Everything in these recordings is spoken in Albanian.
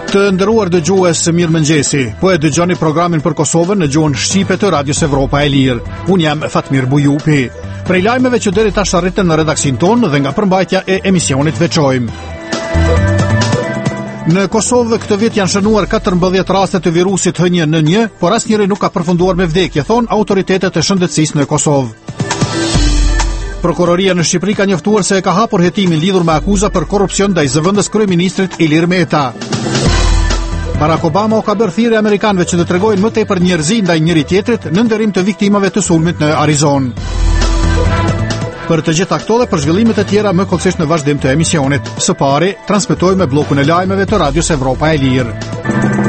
Të nderuar dëgjues, mirëmëngjesi. Po e dëgjoni programin për Kosovën në gjuhën shqipe të Radios Evropa e Lirë. Unë jam Fatmir Bujupi. Prej lajmeve që deri tash arritën në redaksin tonë dhe nga përmbajtja e emisionit veçojmë. Në Kosovë këtë vit janë shënuar 14 raste të virusit H1N1, por asnjëri nuk ka përfunduar me vdekje, thon autoritetet e shëndetësisë në Kosovë. Prokuroria në Shqipëri ka njoftuar se e ka hapur hetimin lidhur me akuza për korrupsion ndaj zëvendës kryeministrit Ilir Meta. Barack Obama u ka bërë thirrje amerikanëve që të tregojnë më tepër njerëzi ndaj njëri tjetrit në nderim të viktimave të sulmit në Arizonë. Për të gjitha këto dhe për zhvillimet e tjera më kollësisht në vazhdim të emisionit. Së pari, transmetojmë me bllokun e lajmeve të Radios Evropa e Lirë.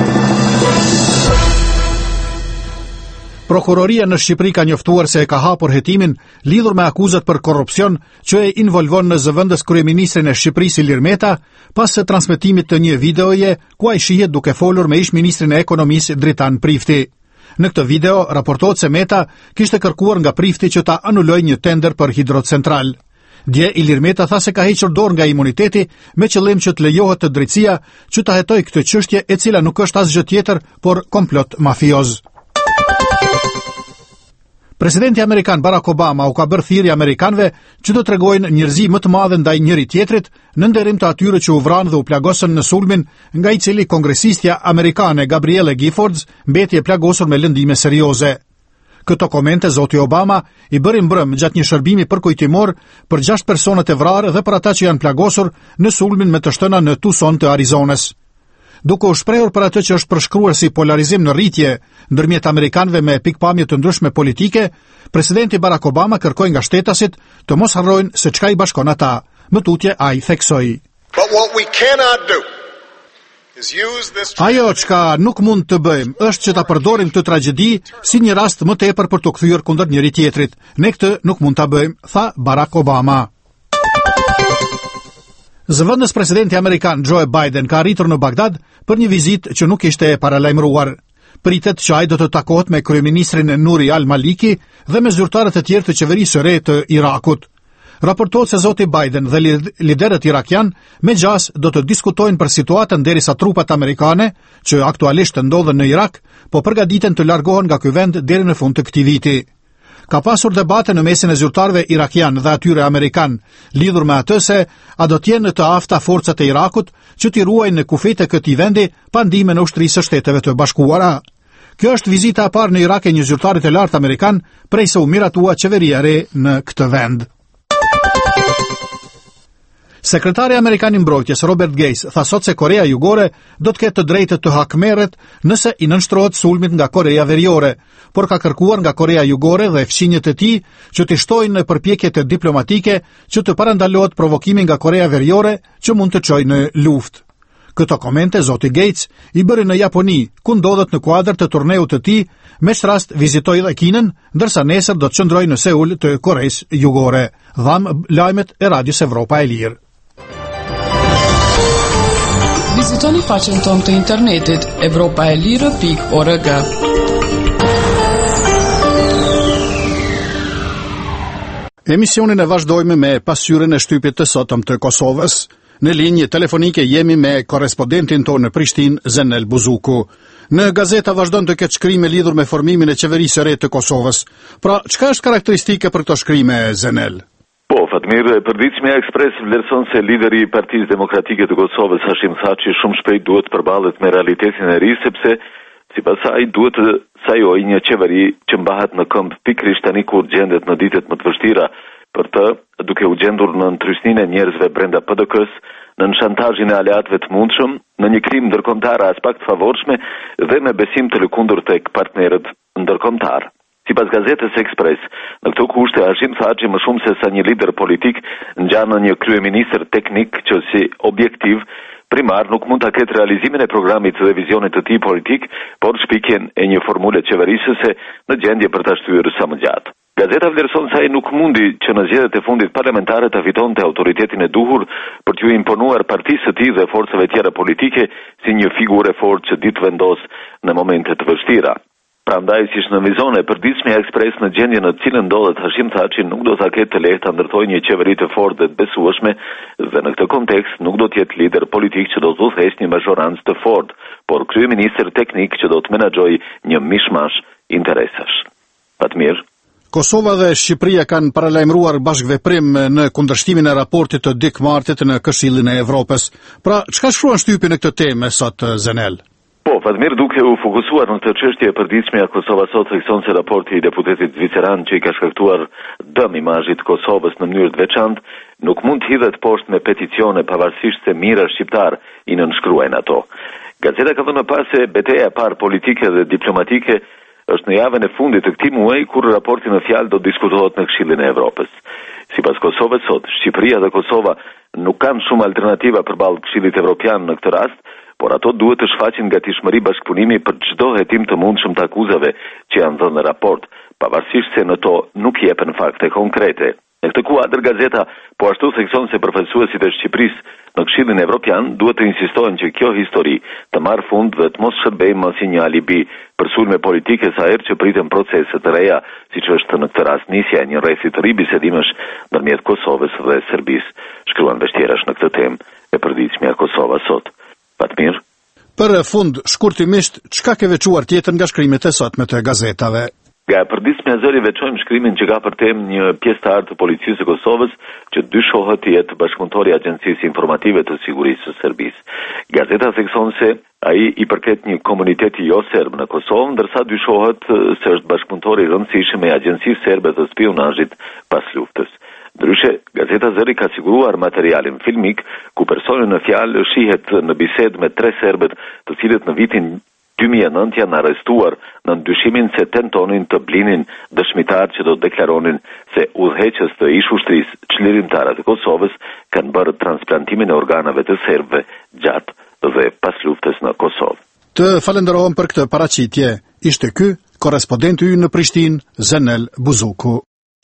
Prokuroria në Shqipëri ka njoftuar se e ka hapur hetimin lidhur me akuzat për korrupsion që e involvon në zëvendës kryeministrin e Shqipërisë Ilir Meta pas së transmetimit të një videoje ku ai shihet duke folur me ish-ministrin e ekonomisë Dritan Prifti. Në këtë video raportohet se Meta kishte kërkuar nga Prifti që ta anulojë një tender për hidrocentral. Dje Ilir Meta tha se ka hequr dorë nga imuniteti me qëllim që të lejohet të drejtësia që ta hetojë këtë çështje e cila nuk është asgjë tjetër por komplot mafioz. Presidenti amerikan Barack Obama u ka bërë thirrje amerikanëve që të tregojnë njerëzi më të madhe ndaj njëri tjetrit në nderim të atyre që u vranë dhe u plagosën në sulmin nga i cili kongresistja amerikane Gabrielle Giffords mbeti e plagosur me lëndime serioze. Këto komente zoti Obama i bëri mbrëm gjatë një shërbimi përkujtimor për 6 personat e vrarë dhe për ata që janë plagosur në sulmin me të shtëna në Tucson të Arizonës. Duke u shprehur për atë që është përshkruar si polarizim në rritje ndërmjet amerikanëve me pikpamje të ndryshme politike, presidenti Barack Obama kërkoi nga shtetasit të mos harrojnë se çka i bashkon ata. Më tutje ai theksoi. Ajo çka nuk mund të bëjmë është që ta përdorim këtë tragjedi si një rast më tepër për të kthyer kundër njëri tjetrit. Ne këtë nuk mund ta bëjmë, tha Barack Obama. Zëvendës presidenti amerikan Joe Biden ka arritur në Bagdad për një vizitë që nuk ishte e paralajmëruar. Pritet që ai do të takohet me kryeministrin Nouri al-Maliki dhe me zyrtarët e tjerë të qeverisë së re të Irakut. Raportohet se zoti Biden dhe liderët irakian me gjas do të diskutojnë për situatën derisa trupat amerikane, që aktualisht ndodhen në Irak, po përgatiten të largohen nga ky vend deri në fund të këtij viti. Ka pasur debate në mesin e zyrtarëve irakian dhe atyre amerikan, lidhur me atë se a do t'jenë të afta forcat e Irakut që t'i ruajnë në kufete këtij vendi pa ndihmën e ushtrisë së Shteteve të Bashkuara. Kjo është vizita e parë në Irak e një zyrtarit të lartë amerikan prej se u miratua qeveria e re në këtë vend. Sekretari amerikan i mbrojtjes Robert Gates tha sot se Korea Jugore do të ketë të drejtë të hakmerret nëse i nënshtrohet sulmit nga Korea Veriore, por ka kërkuar nga Korea Jugore dhe fqinjët e tij që të shtojnë në përpjekjet diplomatike që të parandalohet provokimi nga Korea Veriore që mund të çojë në luftë. Këto komente zoti Gates i bëri në Japoni, ku ndodhet në kuadër të turneut të tij, me rast vizitoi dhe Kinën, ndërsa nesër do të qëndrojë në Seul të Koreas Jugore. Dham lajmet e Radios Evropa e Lirë. Vizitoni faqen tonë të internetit evropaelire.org. Emisionin e vazhdojmë me pasqyrën e shtypit të sotëm të Kosovës. Në linjë telefonike jemi me korrespondentin tonë në Prishtinë, Zenel Buzuku. Në gazeta vazhdon të ketë shkrime lidhur me formimin e qeverisë së re të Kosovës. Pra, çka është karakteristike për këto shkrime, Zenel? Po, Fatmir, përditshmja Ekspres vlerëson se lideri i Partisë Demokratike të Kosovës, Hashim Thaçi, shumë shpejt duhet të përballet me realitetin e ri, sepse sipas saj duhet të sajojë një qeveri që mbahet në këmbë pikërisht tani kur gjendet në ditët më të vështira për të, duke u gjendur në ndrysninë e njerëzve brenda PDK-s, në shantazhin e aleatëve të mundshëm, në një krim ndërkombëtar as pak të favorshme dhe me besim të lëkundur tek partnerët ndërkombëtar. Sipas gazetës Ekspres, në këto kushte Hashim Thaçi më shumë se sa një lider politik ngjan në një kryeministër teknik që si objektiv primar nuk mund ta ketë realizimin e programit dhe vizionit të tij politik, por shpikjen e një formule qeverisëse në gjendje për ta shtyrë sa më gjatë. Gazeta vlerëson se ai nuk mundi që në zgjedhjet e fundit parlamentare ta fitonte autoritetin e duhur për t'u imponuar partisë së tij dhe forcave tjera politike si një figurë e fortë që ditë vendos në momente të vështira. Prandaj si në vizon e përditshme e ekspres në gjendje në cilën ndodhet Hashim Thaçi nuk do ta ketë të lehtë ta ndërtojë një qeveri të fortë dhe të besueshme dhe në këtë kontekst nuk do të jetë lider politik që do të udhëheqë një mazhorancë të fortë, por kryeministër teknik që do të menaxhojë një mishmash interesash. Fatmir. Kosova dhe Shqipëria kanë paralajmëruar bashkëveprim në kundërshtimin e raportit të Dick Martit në Këshillin e Evropës. Pra, çka shkruan shtypi në këtë temë sot Zenel? Po, Fatmir, duke u fokusuar në këtë çështje e përditshme, Kosova sot thekson se raporti i deputetit zviceran që i ka shkaktuar dëm imazhit të Kosovës në mënyrë të veçantë, nuk mund të hidhet poshtë me peticione pavarësisht se mijëra shqiptar i nënshkruajnë ato. Gazeta ka dhënë pas se betejë e parë politike dhe diplomatike është në javën e fundit të këtij muaji kur raporti në fjalë do diskutohet në Këshillin e Evropës. Sipas Kosovës sot, Shqipëria dhe Kosova nuk kanë shumë alternativa përballë Këshillit Evropian në këtë rast, por ato duhet të shfaqin gatishmëri bashkëpunimi për çdo hetim të mundshëm të akuzave që janë dhënë në raport, pavarësisht se në to nuk jepen fakte konkrete. Në këtë kuadër gazeta po ashtu thekson se përfaqësuesit e Shqipërisë në Këshillin Evropian duhet të insistojnë që kjo histori të marrë fund dhe të mos shërbejë më si një alibi për sulme politike sa herë që pritën procese të reja, siç është në këtë rast nisja e një rrethi të ri bisedimesh ndërmjet Kosovës dhe Serbisë, shkruan vështirash në këtë temë e përditshme e Kosova sot. Fatmir. Për fund, shkurtimisht, çka ke veçuar tjetër nga shkrimet e sotme të gazetave? Nga përditshme e zëri veçojmë shkrimin që ka për temë një pjesëtar të policisë së Kosovës që dyshohet të jetë bashkëpunëtori i Agjencisë Informative të Sigurisë së Serbisë. Gazeta thekson se ai i përket një komuniteti jo serb në Kosovë, ndërsa dyshohet se është bashkëpunëtor i rëndësishëm i Agjencisë Serbe të Spionazhit pas luftës. Ndryshe, Gazeta Zëri ka siguruar materialin filmik ku personi në fjalë shihet në bisedë me 3 serbët, të cilët në vitin 2009 janë arrestuar në ndyshimin se tentonin të blinin dëshmitar që do të deklaronin se udhëheqës të ish ushtrisë çlirimtarë të Kosovës kanë bërë transplantimin e organave të serbëve gjatë dhe pas luftës në Kosovë. Të falenderojmë për këtë paraqitje. Ishte ky korrespondenti ynë në Prishtinë, Zenel Buzuku.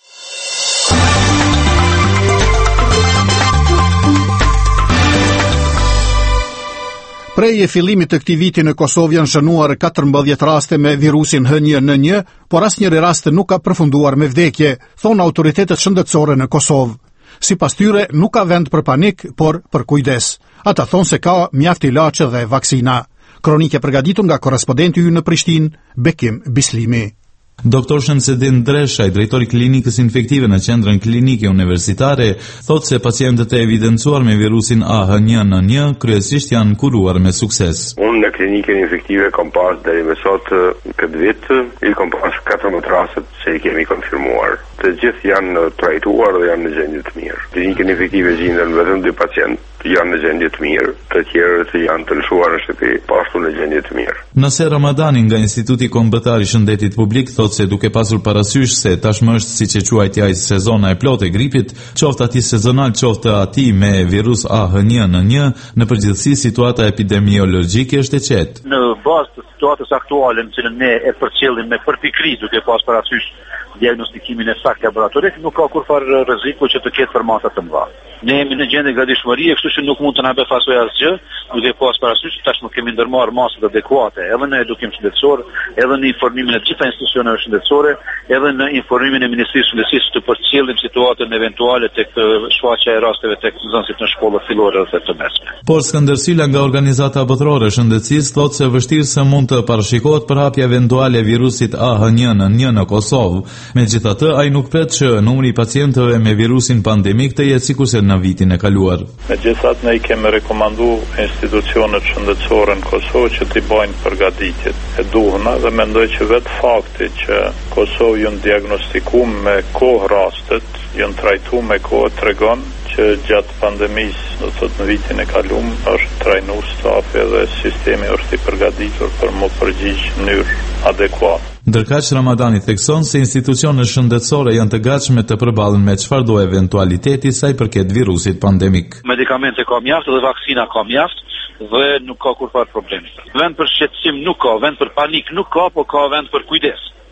Prej e fillimit të këtij viti në Kosovë janë shënuar 14 raste me virusin H1N1, por asnjëri rast nuk ka përfunduar me vdekje, thonë autoritetet shëndetësore në Kosovë. Sipas tyre nuk ka vend për panik, por për kujdes. Ata thonë se ka mjaft ilaçe dhe vaksina. Kronike përgatitur nga korrespondenti ynë në Prishtinë, Bekim Bislimi. Doktor Shemsedin Dreshaj, drejtori klinikës infektive në qendrën klinike universitare, thotë se pacientët e evidencuar me virusin H1N1 kryesisht janë kuruar me sukses. Unë në klinikën infektive kam pas deri më sot këtë vit, i kam pas 14 raste që i kemi konfirmuar. Të gjithë janë trajtuar dhe janë në gjendje të mirë. Klinikën infektive gjenden vetëm 2 pacientë janë në gjendje të mirë, të tjerët janë të lëshuar në shtëpi, pashtu në gjendje të mirë. Nëse Ramadani nga Instituti Kombëtar i Shëndetit Publik thotë se duke pasur parasysh se tashmë është siç e quajti ai sezona e plotë e gripit, qoftë ati sezonal, qoftë ati me virus H1N1, në përgjithësi situata epidemiologjike është e qetë. Në bazë të situatës aktuale në cilën ne e përcjellim me përpikri duke pas parasysh diagnostikimin e saktë laboratorik, nuk ka kurfar rreziku që të ketë formata të mëdha. Ne jemi në gjendje gatishmërie, kështu që nuk mund të na bëj pasojë asgjë, duke pas parasysh që tashmë kemi ndërmarrë masat adekuate, edhe në edukim shëndetësor, edhe në informimin e gjitha institucioneve shëndetësore, edhe në informimin e Ministrisë së Shëndetësisë të përcjellim situatën eventuale tek shfaqja e rasteve tek nxënësit në shkollat fillore dhe të mesme. Por Skënder Sylla nga Organizata Botërore e Shëndetësisë thotë se vështirë se mund të parashikohet përhapja eventuale e virusit H1N1 në Kosovë. Megjithatë, ai nuk pret që numri i pacientëve me virusin pandemik të jetë sikurse në vitin e kaluar. Megjithatë, ne i kemi rekomanduar institucionet shëndetësore në Kosovë që t'i bëjnë përgatitjet e duhura dhe mendoj që vetë fakti që Kosovë janë diagnostikuar me kohë rastet, janë trajtuar me kohë tregon që gjatë pandemisë, do të thotë në vitin e kaluar, është trajnuar stafi dhe sistemi është i përgatitur për më përgjigj në mënyrë adekuate. Ndërkaq Ramadani thekson se institucionet shëndetësore janë të gatshme të përballen me çfarëdo eventualiteti sa i përket virusit pandemik. Medikamente ka mjaft dhe vaksina ka mjaft dhe nuk ka kurfar problemi. Vend për shqetësim nuk ka, vend për panik nuk ka, por ka vend për kujdes.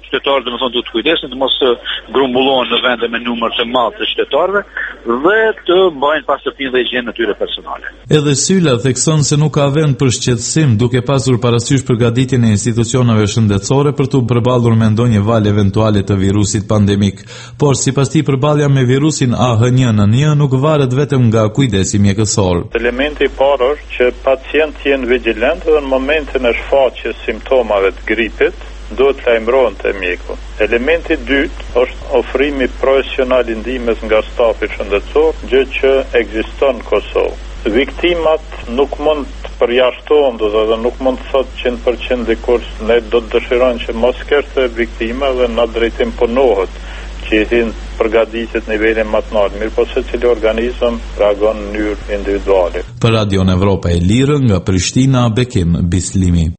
qytetarët domethënë duhet të kujdesen të mos grumbullohen në vende me numër të madh të qytetarëve dhe të mbajnë pastërtinë dhe higjienën e tyre personale. Edhe Sylla thekson se nuk ka vend për shqetësim duke pasur parasysh përgatitjen e institucioneve shëndetësore për të përballur me ndonjë valë eventuale të virusit pandemik, por sipas tij përballja me virusin AH1N1 nuk varet vetëm nga kujdesi mjekësor. Elementi i parë është që pacientët jenë vigjilentë dhe në momentin e shfaqjes simptomave të gripit duhet lajmërohen te mjeku. Elementi i dytë është ofrimi profesional i ndihmës nga stafi shëndetësor, gjë që ekziston në Kosovë. Viktimat nuk mund të përjashtohen, do të thotë nuk mund të thotë 100% dikush ne do të dëshirojmë që mos kërte viktima dhe në drejtim punohet që jetin përgatitjet në nivelin më të lartë, mirë po secili organizëm reagon në mënyrë individuale. Për Radion Evropa e Lirë nga Prishtina, Bekim Bislimi.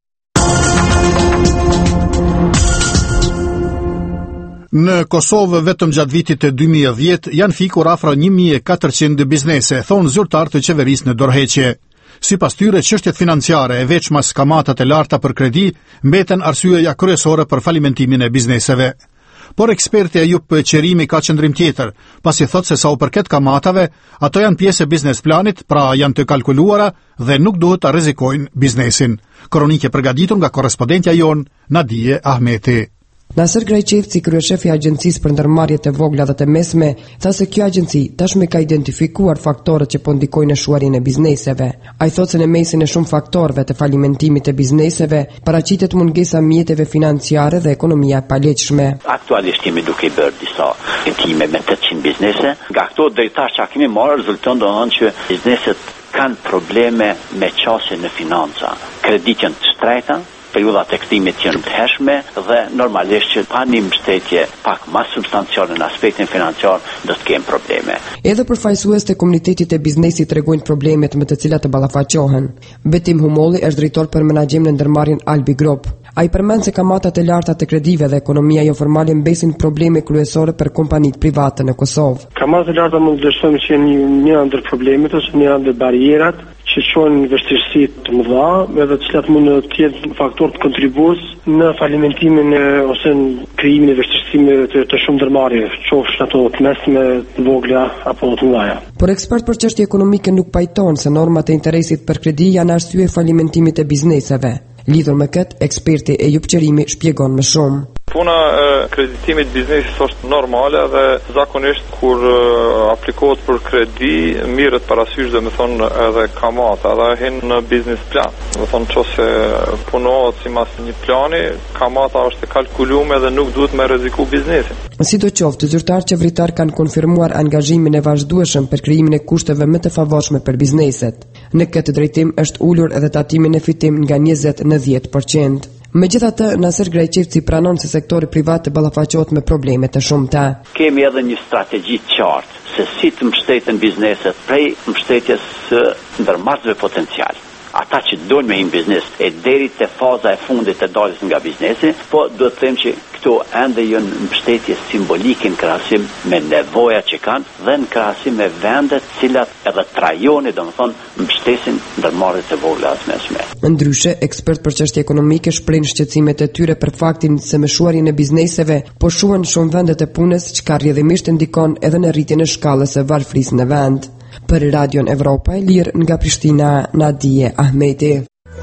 Në Kosovë vetëm gjatë vitit të 2010 janë fikur afro 1400 biznese, thonë zyrtar të qeverisë në dorëheqje. Sipas tyre, çështjet financiare e veçmas kamatat e larta për kredi mbeten arsyeja kryesore për falimentimin e bizneseve. Por eksperti Ajup Qerimi ka qëndrim tjetër, pasi thotë se sa u përket kamatave, ato janë pjesë e biznes planit, pra janë të kalkuluara dhe nuk duhet ta rrezikojnë biznesin. Kronike përgatitur nga korrespondentja jon Nadije Ahmeti. Nasir Grajqevci, kryeshefi i Agjencisë për Ndërmarrjet e Vogla dhe të Mesme, tha se kjo agjenci tashmë ka identifikuar faktorët që po ndikojnë në shuarjen e bizneseve. Ai thotë se në mesin e shumë faktorëve të falimentimit të bizneseve paraqitet mungesa mjeteve financiare dhe ekonomia e paleqshme. Aktualisht jemi duke bërë disa hetime me 800 biznese. Nga këto deri tash çka kemi marrë rezulton domthonjë që bizneset kanë probleme me qasjen në financa, kreditën të shtrejta, periudat e kthimit janë të hershme dhe normalisht që pa një mbështetje pak më substanciale në aspektin financiar do të kemë probleme. Edhe përfaqësues të komunitetit e biznesit tregojnë problemet me të cilat të ballafaqohen. Betim Humolli është drejtor për menaxhim në ndërmarrjen Albi Group. Ai përmend se kamatat e larta të kredive dhe ekonomia jo formale mbesin probleme kryesore për kompanitë private në Kosovë. Kamatat e larta mund të dëshmojmë që një ndër problemet ose një ndër barierat që çojnë vështirësi të mëdha, edhe të cilat mund të jetë faktor të kontribues në falimentimin ose në krijimin e vështirësive të shumë ndërmarrjeve, qofshin ato të mesme, të vogla apo të mëdha. Por ekspert për çështje ekonomike nuk pajton se normat e interesit për kredi janë arsye falimentimit të bizneseve. Lidhur me këtë, eksperti Ajup Qerimi shpjegon më shumë. Puna e kreditimit biznesit është normale dhe zakonisht kur aplikohet për kredi, mirët parasysh dhe me thonë edhe kamata dhe hin në biznes plan. Me thonë që se punohet si mas një plani, kamata është e kalkulume dhe nuk duhet me rreziku biznesin. Sidoqoftë, zyrtarë qeveritar kanë konfirmuar angazhimin e vazhdueshëm për krijimin e kushteve më të favorshme për bizneset. Në këtë drejtim është ulur edhe tatimin e fitim nga 20 në 10%. Megjithatë, Nasir Grajqevci pranon se sektori privat të ballafaqohet me probleme të shumta. Kemi edhe një strategji të qartë se si të mbështeten bizneset prej mbështetjes së ndërmarrësve potencial. Ata që dojnë me një biznes e deri te faza e fundit të daljes nga biznesi, po duhet të them që këto ende janë mbështetje simbolike në krahasim me nevojat që kanë dhe në krahasim me vendet të cilat edhe trajoni, domethënë mbështesin ndërmarrjet e vogla as mesme. Ndryshe, ekspert për çështje ekonomike shprehin shqetësimet e tyre për faktin se me shuarjen e bizneseve po shuhen shumë vendet e punës, çka rrjedhimisht ndikon edhe në rritjen e shkallës së varfërisë në vend. Për Radion Evropa e Lirë nga Prishtina, Nadije Ahmeti.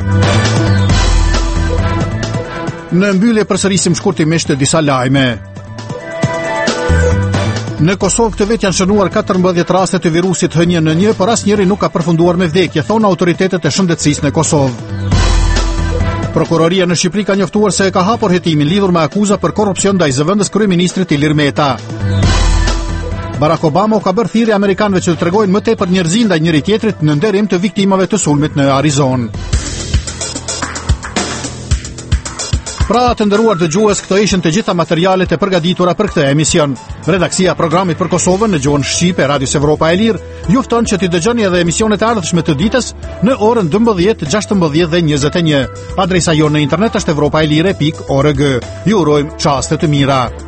Në mbyllje përsërisim shkurtimisht disa lajme. Në Kosovë këtë vit janë shënuar 14 raste të virusit H1N1, por asnjëri nuk ka përfunduar me vdekje, thonë autoritetet e shëndetësisë në Kosovë. Prokuroria në Shqipëri ka njoftuar se ka hapur hetimin lidhur me akuza për korrupsion ndaj zëvendës kryeministrit Ilir Meta. Barack Obama ka bërë thirrje amerikanëve që të tregojnë më tepër njerëzi ndaj njëri tjetrit në nderim të viktimave të sulmit në Arizonë. Pra të nderuar dëgjues, këto ishin të gjitha materialet e përgatitura për këtë emision. Redaksia e programit për Kosovën në gjuhën shqipe Radios Evropa e Lirë ju fton që t'i dëgjoni edhe emisionet e ardhshme të ditës në orën 12, 16 dhe 21. Adresa jonë në internet është europaelire.org. Ju urojmë çaste të mira.